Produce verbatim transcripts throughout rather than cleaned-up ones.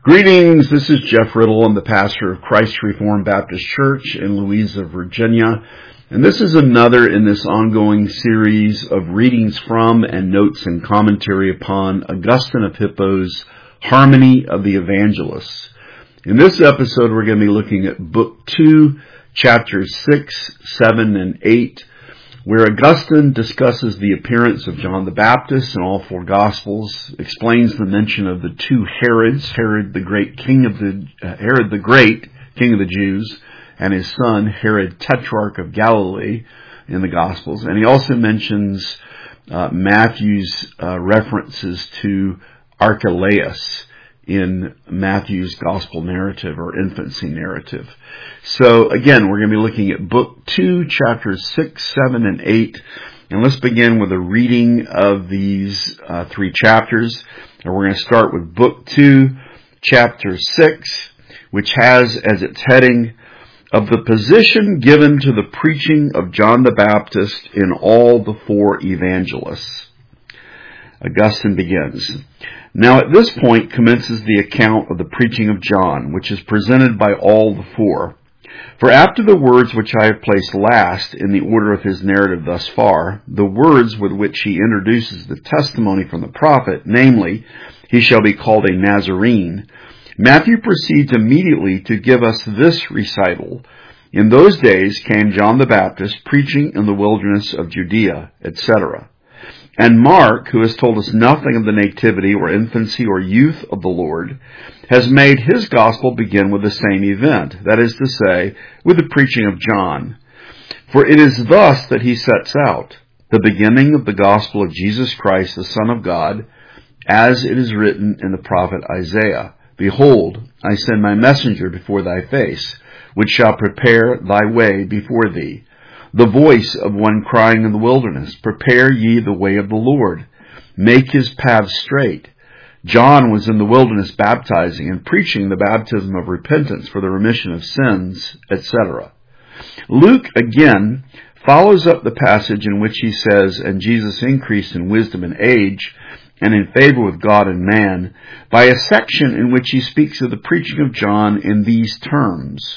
Greetings, this is Jeff Riddle. I'm the pastor of Christ Reformed Baptist Church in Louisa, Virginia. And this is another in this ongoing series of readings from and notes and commentary upon Augustine of Hippo's Harmony of the Evangelists. In this episode, we're going to be looking at Book two, Chapters six, seven, and eight, where Augustine discusses the appearance of John the Baptist in all four Gospels, explains the mention of the two Herods, Herod the Great, King of the uh, Herod the Great, King of the Jews, and his son Herod Tetrarch of Galilee in the Gospels, and he also mentions uh, Matthew's uh, references to Archelaus in Matthew's Gospel narrative or infancy narrative. So again, we're going to be looking at Book two, Chapters six, seven, and eight. And let's begin with a reading of these uh, three chapters. And we're going to start with Book two, Chapter six, which has as its heading, of the position given to the preaching of John the Baptist in all the four evangelists. Augustine begins. Now at this point commences the account of the preaching of John, which is presented by all the four. For after the words which I have placed last in the order of his narrative thus far, the words with which he introduces the testimony from the prophet, namely, he shall be called a Nazarene, Matthew proceeds immediately to give us this recital. In those days came John the Baptist preaching in the wilderness of Judea, et cetera. And Mark, who has told us nothing of the nativity or infancy or youth of the Lord, has made his gospel begin with the same event, that is to say, with the preaching of John. For it is thus that he sets out, the beginning of the gospel of Jesus Christ, the Son of God, as it is written in the prophet Isaiah. Behold, I send my messenger before thy face, which shall prepare thy way before thee. The voice of one crying in the wilderness, prepare ye the way of the Lord, make his paths straight. John was in the wilderness baptizing and preaching the baptism of repentance for the remission of sins, et cetera. Luke, again, follows up the passage in which he says, and Jesus increased in wisdom and age, and in favor with God and man, by a section in which he speaks of the preaching of John in these terms.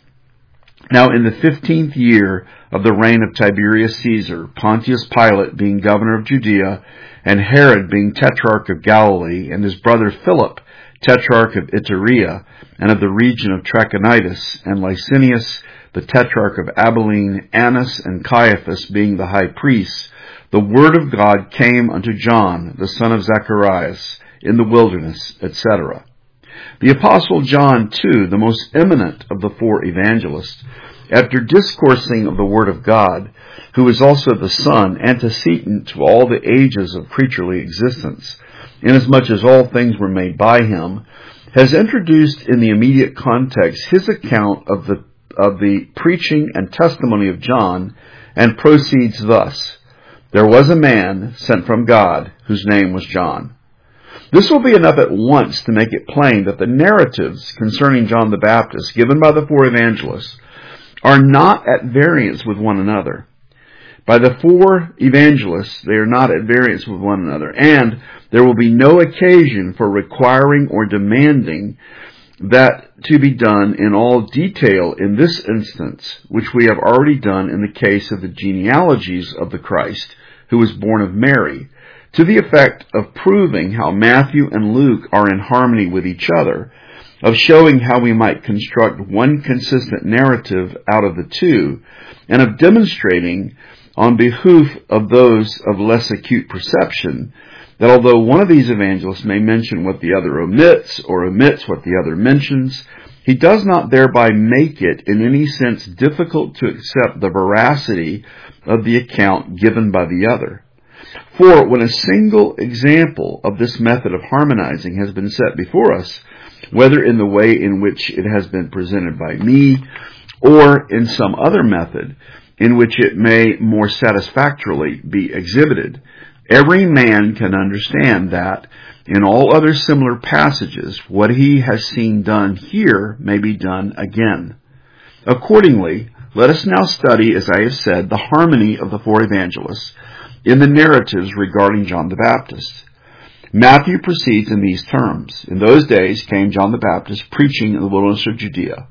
Now in the fifteenth year of the reign of Tiberius Caesar, Pontius Pilate being governor of Judea, and Herod being tetrarch of Galilee, and his brother Philip, tetrarch of Iturea, and of the region of Trachonitis, and Licinius, the tetrarch of Abilene, Annas and Caiaphas being the high priests, the word of God came unto John, the son of Zacharias, in the wilderness, et cetera. The Apostle John, too, the most eminent of the four evangelists, after discoursing of the Word of God, who is also the Son, antecedent to all the ages of creaturely existence, inasmuch as all things were made by him, has introduced in the immediate context his account of the of the preaching and testimony of John, and proceeds thus. There was a man sent from God, whose name was John. This will be enough at once to make it plain that the narratives concerning John the Baptist given by the four evangelists are not at variance with one another. By the four evangelists, they are not at variance with one another, and there will be no occasion for requiring or demanding that to be done in all detail in this instance, which we have already done in the case of the genealogies of the Christ, who was born of Mary, to the effect of proving how Matthew and Luke are in harmony with each other, of showing how we might construct one consistent narrative out of the two, and of demonstrating, on behoof of those of less acute perception, that although one of these evangelists may mention what the other omits, or omits what the other mentions, he does not thereby make it in any sense difficult to accept the veracity of the account given by the other. For when a single example of this method of harmonizing has been set before us, whether in the way in which it has been presented by me, or in some other method in which it may more satisfactorily be exhibited, every man can understand that, in all other similar passages, what he has seen done here may be done again. Accordingly, let us now study, as I have said, the harmony of the four evangelists in the narratives regarding John the Baptist. Matthew proceeds in these terms. In those days came John the Baptist preaching in the wilderness of Judea.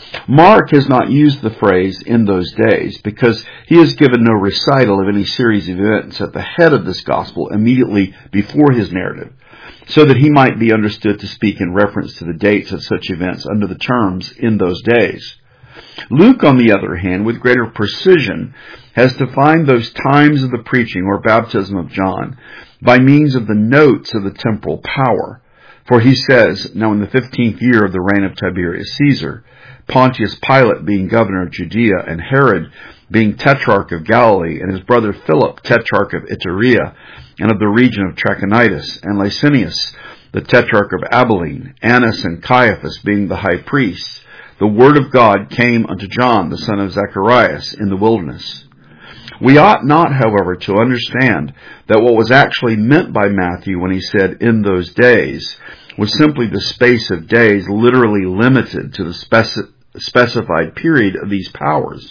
Mark has not used the phrase "in those days" because he has given no recital of any series of events at the head of this gospel immediately before his narrative, so that he might be understood to speak in reference to the dates of such events under the terms "in those days." Luke, on the other hand, with greater precision, has defined those times of the preaching or baptism of John by means of the notes of the temporal power. For he says, "Now in the fifteenth year of the reign of Tiberius Caesar, Pontius Pilate being governor of Judea, and Herod being tetrarch of Galilee, and his brother Philip tetrarch of Iturea, and of the region of Trachonitis, and Lysanias the tetrarch of Abilene, Annas and Caiaphas being the high priests, the word of God came unto John, the son of Zacharias, in the wilderness." We ought not, however, to understand that what was actually meant by Matthew when he said "in those days" was simply the space of days literally limited to the speci- specified period of these powers.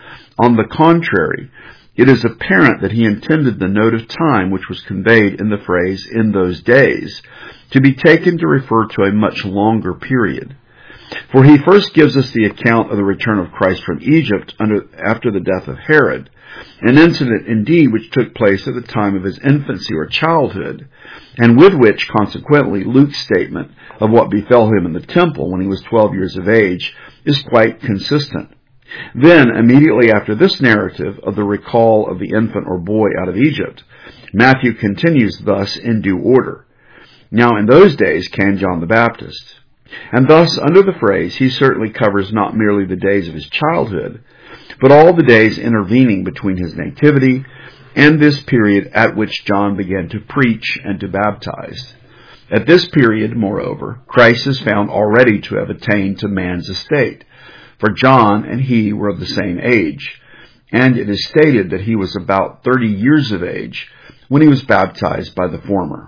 On the contrary, it is apparent that he intended the note of time which was conveyed in the phrase "in those days" to be taken to refer to a much longer period. For he first gives us the account of the return of Christ from Egypt under, after the death of Herod, an incident indeed which took place at the time of his infancy or childhood, and with which, consequently, Luke's statement of what befell him in the temple when he was twelve years of age is quite consistent. Then, immediately after this narrative of the recall of the infant or boy out of Egypt, Matthew continues thus in due order. "Now in those days came John the Baptist." And thus, under the phrase, he certainly covers not merely the days of his childhood, but all the days intervening between his nativity and this period at which John began to preach and to baptize. At this period, moreover, Christ is found already to have attained to man's estate, for John and he were of the same age, and it is stated that he was about thirty years of age when he was baptized by the former.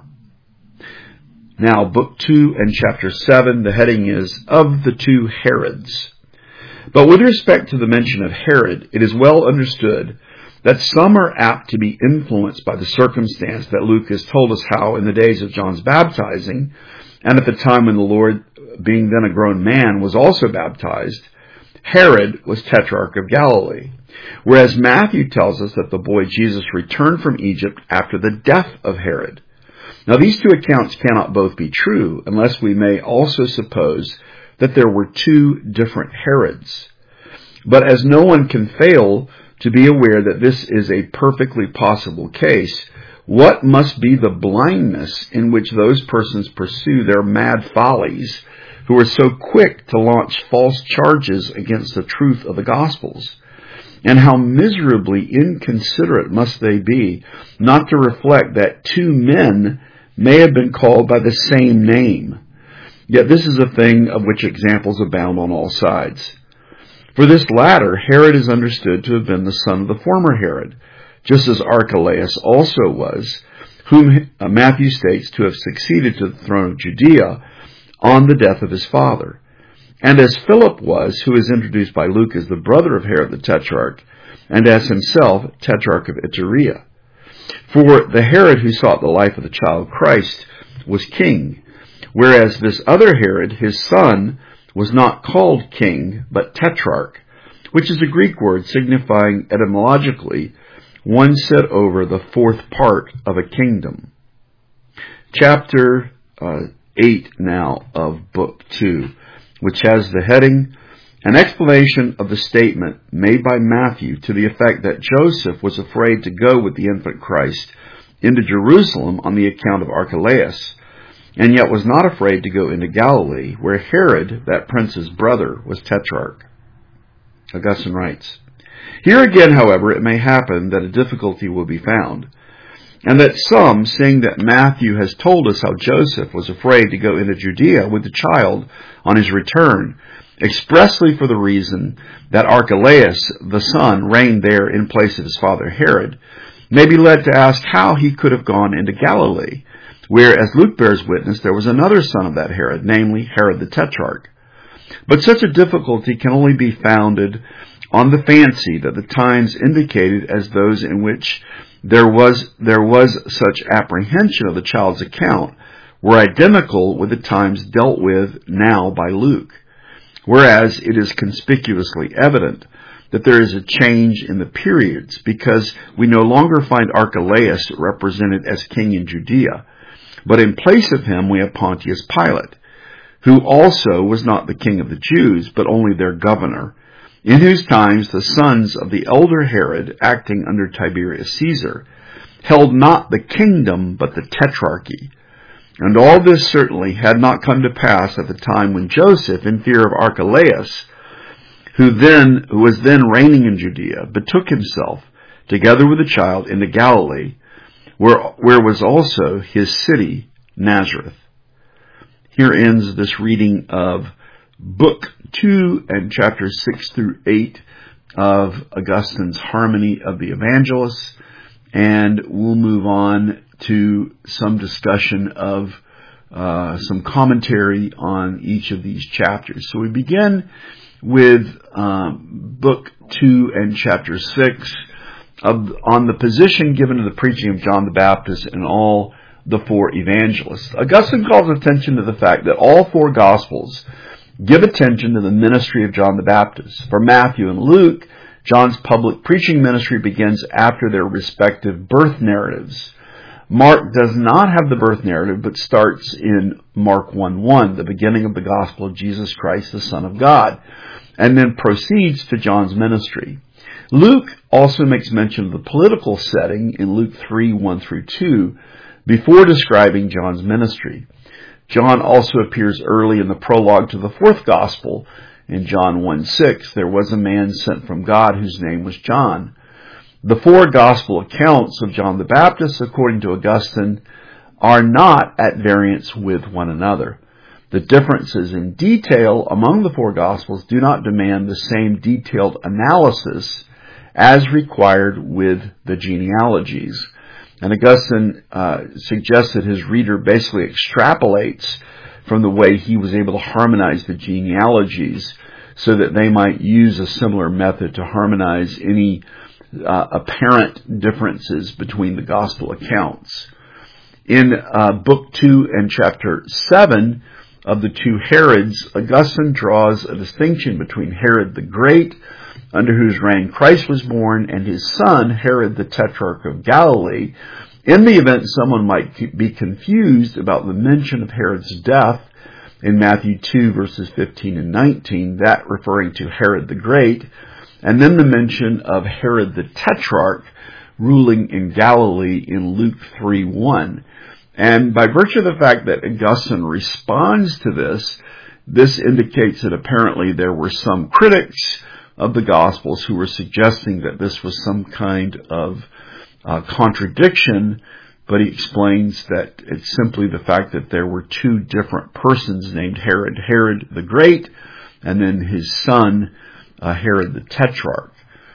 Now, Book two and Chapter seven, the heading is, "Of the Two Herods." But with respect to the mention of Herod, it is well understood that some are apt to be influenced by the circumstance that Luke has told us how, in the days of John's baptizing, and at the time when the Lord, being then a grown man, was also baptized, Herod was tetrarch of Galilee, whereas Matthew tells us that the boy Jesus returned from Egypt after the death of Herod. Now, these two accounts cannot both be true unless we may also suppose that there were two different Herods. But as no one can fail to be aware that this is a perfectly possible case, what must be the blindness in which those persons pursue their mad follies who are so quick to launch false charges against the truth of the Gospels? And how miserably inconsiderate must they be not to reflect that two men may have been called by the same name. Yet this is a thing of which examples abound on all sides. For this latter, Herod is understood to have been the son of the former Herod, just as Archelaus also was, whom Matthew states to have succeeded to the throne of Judea on the death of his father, and as Philip was, who is introduced by Luke as the brother of Herod the Tetrarch, and as himself Tetrarch of Iturea. For the Herod who sought the life of the child Christ was king, whereas this other Herod, his son, was not called king, but tetrarch, which is a Greek word signifying etymologically one set over the fourth part of a kingdom. Chapter uh, eight now of Book two, which has the heading, "An explanation of the statement made by Matthew to the effect that Joseph was afraid to go with the infant Christ into Jerusalem on the account of Archelaus, and yet was not afraid to go into Galilee, where Herod, that prince's brother, was tetrarch." Augustine writes, "Here again, however, it may happen that a difficulty will be found, and that some, seeing that Matthew has told us how Joseph was afraid to go into Judea with the child on his return, expressly for the reason that Archelaus, the son, reigned there in place of his father Herod, may be led to ask how he could have gone into Galilee, where, as Luke bears witness, there was another son of that Herod, namely Herod the Tetrarch. But such a difficulty can only be founded on the fancy that the times indicated as those in which there was, there was such apprehension of the child's account were identical with the times dealt with now by Luke, whereas it is conspicuously evident that there is a change in the periods, because we no longer find Archelaus represented as king in Judea, but in place of him we have Pontius Pilate, who also was not the king of the Jews, but only their governor, in whose times the sons of the elder Herod, acting under Tiberius Caesar, held not the kingdom but the tetrarchy. And all this certainly had not come to pass at the time when Joseph, in fear of Archelaus, who then who was then reigning in Judea, betook himself, together with the child, into Galilee, where, where was also his city, Nazareth. Here ends this reading of Book two and chapters six through eight of Augustine's Harmony of the Evangelists, and we'll move on to some discussion of uh, some commentary on each of these chapters. So we begin with um, Book two and chapter six of, on the position given to the preaching of John the Baptist and all the four evangelists. Augustine calls attention to the fact that all four Gospels give attention to the ministry of John the Baptist. For Matthew and Luke, John's public preaching ministry begins after their respective birth narratives. Mark does not have the birth narrative, but starts in Mark one one, the beginning of the gospel of Jesus Christ, the Son of God, and then proceeds to John's ministry. Luke also makes mention of the political setting in Luke three one through two, before describing John's ministry. John also appears early in the prologue to the fourth gospel. In John one six, there was a man sent from God whose name was John. The four gospel accounts of John the Baptist, according to Augustine, are not at variance with one another. The differences in detail among the four gospels do not demand the same detailed analysis as required with the genealogies. And Augustine uh, suggests that his reader basically extrapolates from the way he was able to harmonize the genealogies so that they might use a similar method to harmonize any uh, apparent differences between the gospel accounts. In uh, Book two and Chapter seven of the two Herods, Augustine draws a distinction between Herod the Great, under whose reign Christ was born, and his son, Herod the Tetrarch of Galilee, in the event someone might be confused about the mention of Herod's death in Matthew two, verses fifteen and nineteen, that referring to Herod the Great, and then the mention of Herod the Tetrarch ruling in Galilee in Luke three one. And by virtue of the fact that Augustine responds to this, this indicates that apparently there were some critics of the Gospels who were suggesting that this was some kind of uh, contradiction, but he explains that it's simply the fact that there were two different persons named Herod, Herod the Great, and then his son, uh, Herod the Tetrarch.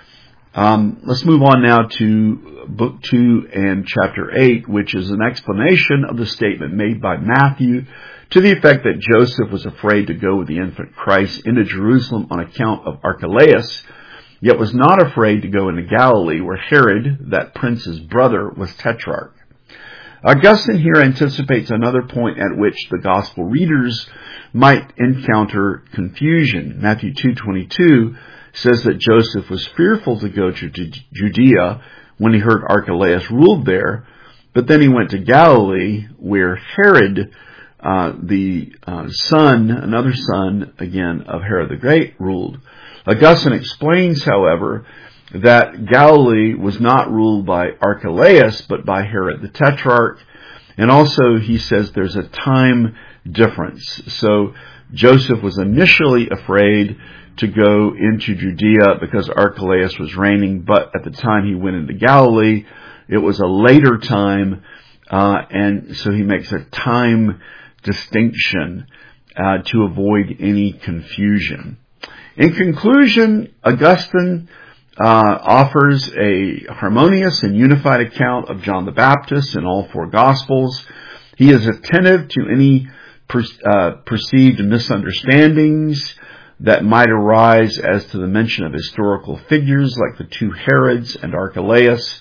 Um, let's move on now to Book two and Chapter eight, which is an explanation of the statement made by Matthew to the effect that Joseph was afraid to go with the infant Christ into Jerusalem on account of Archelaus, yet was not afraid to go into Galilee, where Herod, that prince's brother, was tetrarch. Augustine here anticipates another point at which the gospel readers might encounter confusion. Matthew two twenty-two says that Joseph was fearful to go to Judea when he heard Archelaus ruled there, but then he went to Galilee, where Herod, uh, the uh, son, another son, again, of Herod the Great, ruled. Augustine explains, however, that Galilee was not ruled by Archelaus, but by Herod the Tetrarch, and also he says there's a time difference. So Joseph was initially afraid to go into Judea because Archelaus was reigning, but at the time he went into Galilee, it was a later time, uh, and so he makes a time distinction uh, to avoid any confusion. In conclusion, Augustine uh, offers a harmonious and unified account of John the Baptist in all four Gospels. He is attentive to any per, uh, perceived misunderstandings that might arise as to the mention of historical figures like the two Herods and Archelaus.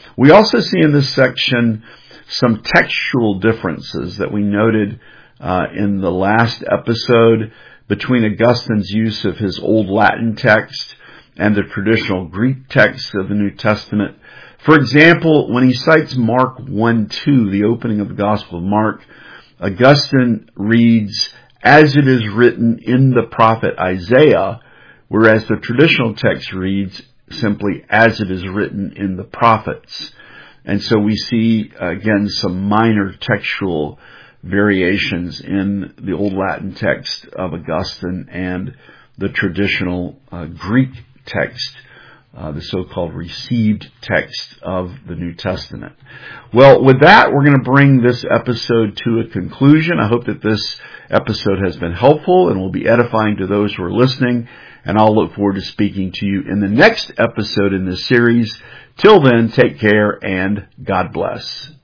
We also see in this section some textual differences that we noted uh, in the last episode between Augustine's use of his Old Latin text and the traditional Greek text of the New Testament. For example, when he cites Mark one two, the opening of the Gospel of Mark, Augustine reads, "As it is written in the prophet Isaiah," whereas the traditional text reads simply, "As it is written in the prophets." And so we see, again, some minor textual variations in the Old Latin text of Augustine and the traditional uh, Greek text, uh, the so-called received text of the New Testament. Well, with that, we're going to bring this episode to a conclusion. I hope that this episode has been helpful and will be edifying to those who are listening, and I'll look forward to speaking to you in the next episode in this series. Till then, take care and God bless.